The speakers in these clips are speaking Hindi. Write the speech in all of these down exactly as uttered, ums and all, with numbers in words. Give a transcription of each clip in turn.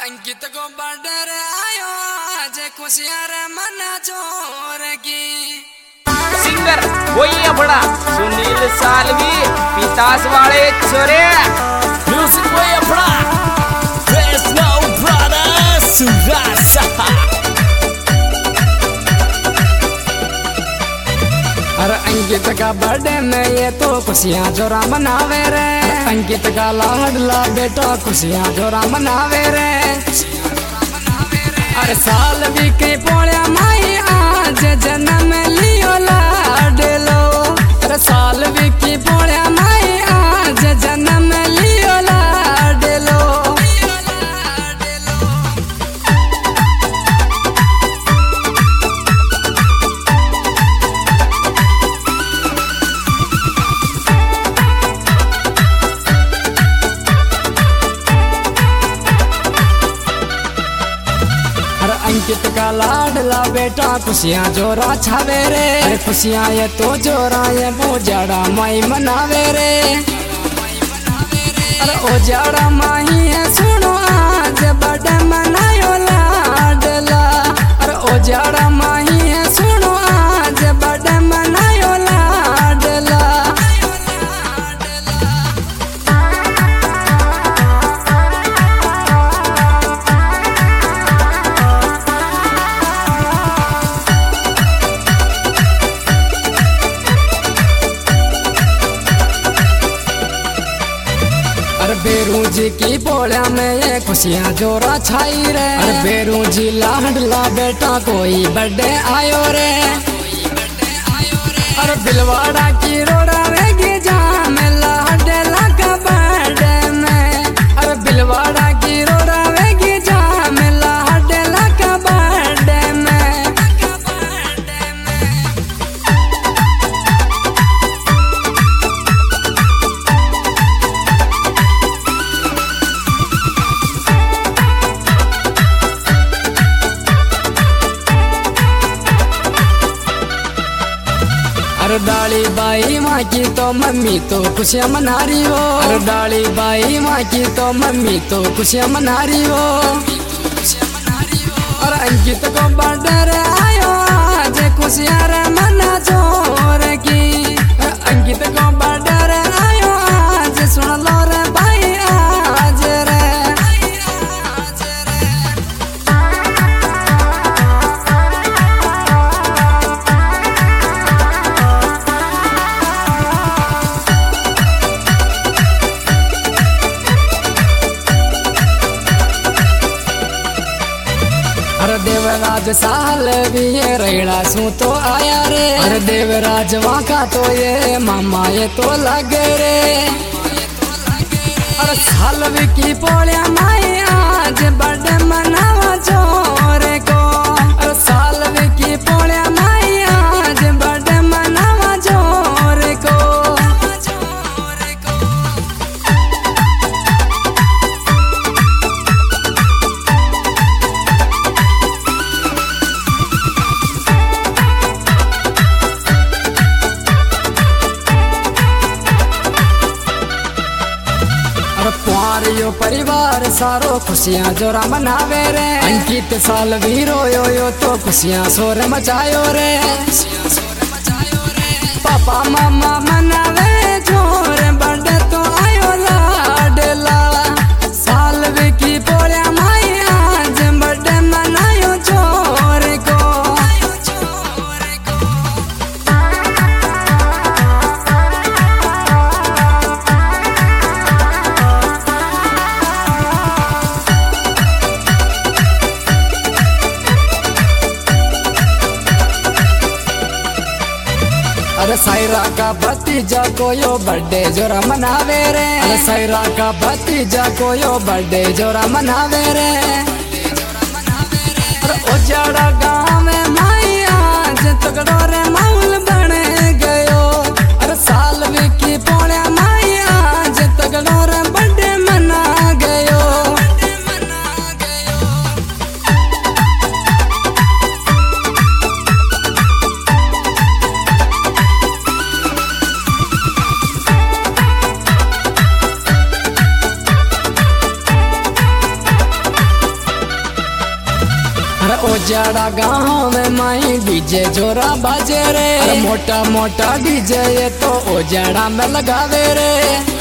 अंकित को बॉर्डर आयो आज खुशियां रे मना चोर की सिंगर वही अपना सुनील सालवी पितास वाले छोरे म्यूजिक वही अपना Fresno Brothers Surasa अरे अंकित का बर्थडे में ये तो खुशियां जोरा मनावे रे अंकित का लाडला बेटा खुशियां जोरा मनावे रे अरे साल भी के पोळ्या माई आज जन्म लियो लाडलो अरे साल भी के पोळ्या माई आज जन्म लियो लाडलो अंकित का लाडला बेटा खुशियां जोरा छावे रे अरे खुशियां ये तो जोरा ये बोजाड़ा माई मनावे रे अरे ओ जाड़ा माही है सुनो आज बड़े मनायो लाडला अरे ओ जाड़ा माही है सुनो आज बड़े मनायो लाडला बेरू जी की बोलिया में ये खुशियां जोरा छाई रे अरे बेरू जी लाडला बेटा कोई बर्थडे आयो रे अरे बिलवाड़ा की रोड़ा वेगी जाम लाडला का बर्थडे में अरे बिलवाड़ा की रोड़ा वेगी जाम लाडला का बर्थडे में अरे डाली बाई माँ की तो मम्मी तो खुशियाँ मना रही हो अरे डाली बाई माँ की तो मम्मी तो खुशियाँ मना रही हो और अंकित को बॉर्डर आयो आज खुशियाँ रे मना चोर की अंकित को बॉर्डर आयो आज सुन लो रे भाई आज रे देवराज साल भी ये रेड़ा सू तो आया रे अरे देवराज वाका तो ये मामा ये तो लगे रे अरे साल भी की पोळ्या माई आज बर्थडे मनावा चोरे को अरे साल भी की पोळ्या माई आज बर्थडे मनावा चोरे को यो परिवार सारो खुशियां जोरा मनावे रे अंकित साल भी रोयो यो तो खुशियां सोर मचायो रे पापा मामा मनावे जोर बर्थडे तो आयो लाडला साल भी की पोळ्या माई आज बर्थडे मनायो चोर को अरे सायरा का भतीजा को यो बर्थडे जोरा मनावे रे अरे सायरा का भतीजा को यो बर्थडे जोरा मनावे रे अरे ओ जाड़ा गाँव में माई आज तगड़ो रे माहौल बन गयो अरे साल भी की पोळ्या माई आज तगड़ो रे बर्थडे मना गयो ओजाड़ा गाँव में माई डीजे जोरा बाजे रे। अरे मोटा मोटा डीजे ये तो ओजाड़ा में लगावे रे।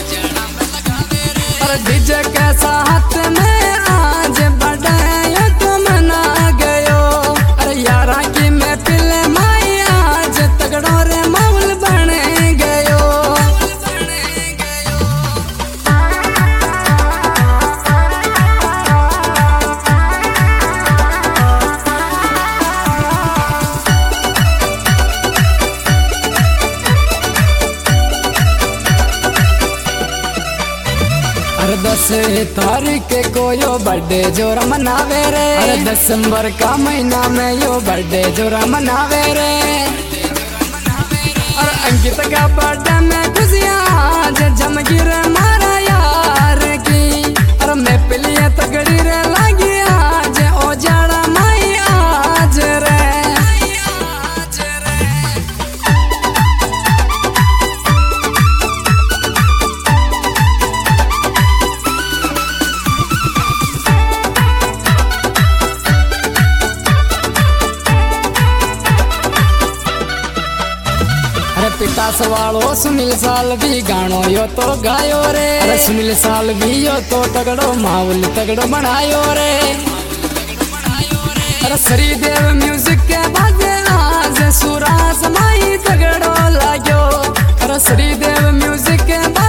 अरे डीजे के साथ में आज बढ़े तो मना गयो। अरे यारा की महफिल माई आज तगड़ो रे माहौल बने गयो। अरे दस तारीख को यो बर्थडे जोरा मनावे रे। अरे दिसंबर का महीना में यो बर्थडे जोरा मनावे रे। अरे अंकित का बर्थडे में खुशियाँ आज जमगी रे मारा यार की। अरे मैं पिलिया तगड़ी रे लगी आज ओजाड़ा माई आज रे। पितास वालो सुनील सालवी गानो यो तो गायो रे। अरे सुनील सालवी यो तो तगड़ो माहौल तगड़ो बनायो रे। अरे श्रीदेव म्यूजिक के बाजे आज सुरास माई तगड़ो लाग्यो। अरे श्रीदेव म्यूजिक के